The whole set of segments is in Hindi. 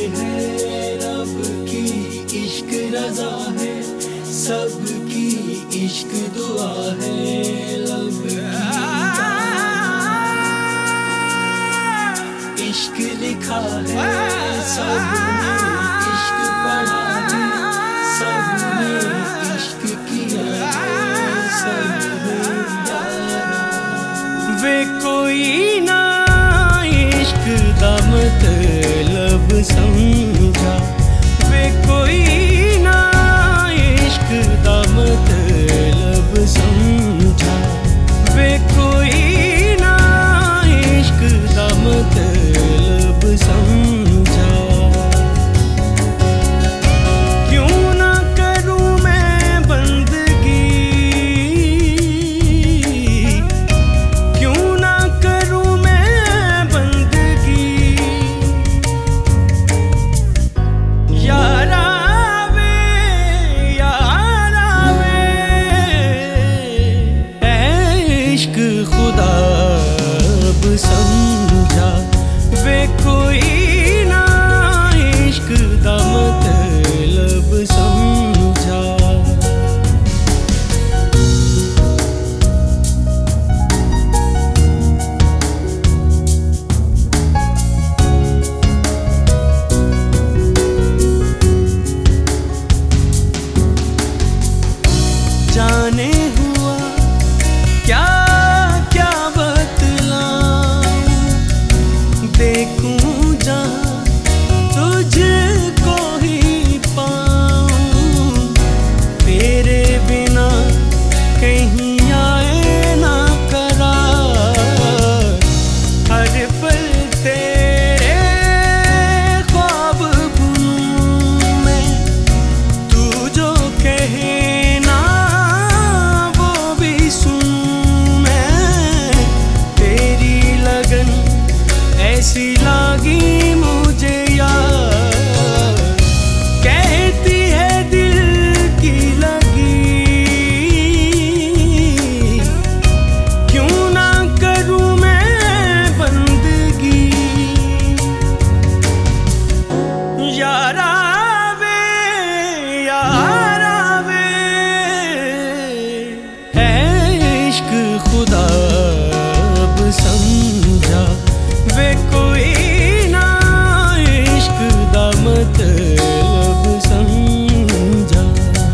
है रब की इश्क रजा है, सबकी इश्क दुआ है। लब की इश्क लिखा है, सबने इश्क पढ़ा है, सबने इश्क किया है, सबने यारा। वे कोई ना इश्क दा मतलब समझा, वे कोई ना इश्क दा मतलब समझा, वे कोई ना इश्क दा मतलब समझा। क्यों ना करूं मैं बंदगी, क्यों ना करूं मैं बंदगी, यारा वे इश्क खुदा अब समझा। वे कोई ना इश्क दा मतलब समझा। जाने हुआ क्या क्या बतलाऊं, देखूं जहां तुझको ही पाऊं, तेरे बिना कहीं आए ना करार। हर पल तेरे ख्वाब बुनूं मैं, तू जो कहे ना वो भी सुनूं मैं। तेरी लगन ऐसी लागी मुझे यार, कहती है दिल की लगी, क्यों ना करूं मैं बंदगी, यारा वे है इश्क खुदा अब समझा। वे कोई ना इश्क दा मतलब समझा।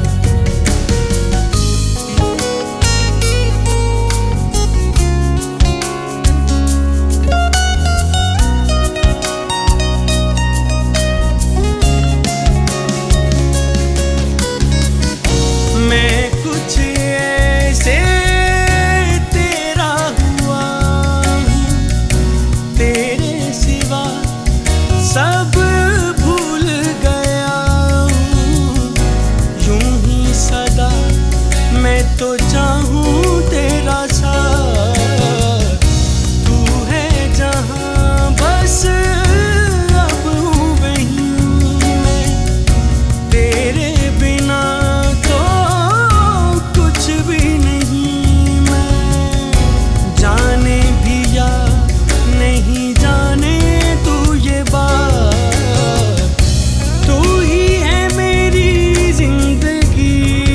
मैं कुछ ऐसे तेरा हुआ हूँ, तेरे सिवा सब भूल गया हूँ। यूं ही सदा मैं तो चाहूँ तेरा साथ, तू है जहाँ बस अब हूँ वहीं मैं। तेरे बिना तो कुछ भी नहीं मैं, जाने भी या नहीं जाने तू ये बात, तू ही है मेरी जिंदगी,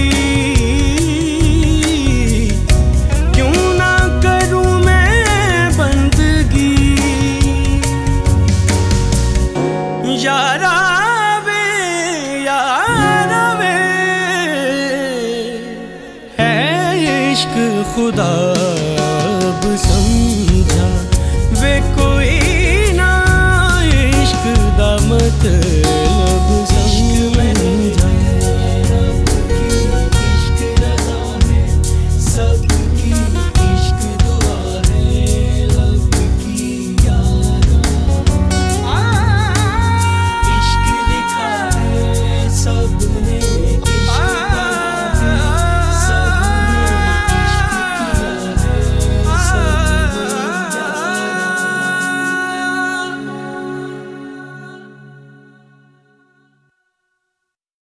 क्यों ना करूं मैं बंदगी, यारा वे है इश्क खुदा अब समझा। वे कोई ना इश्क दा मतलब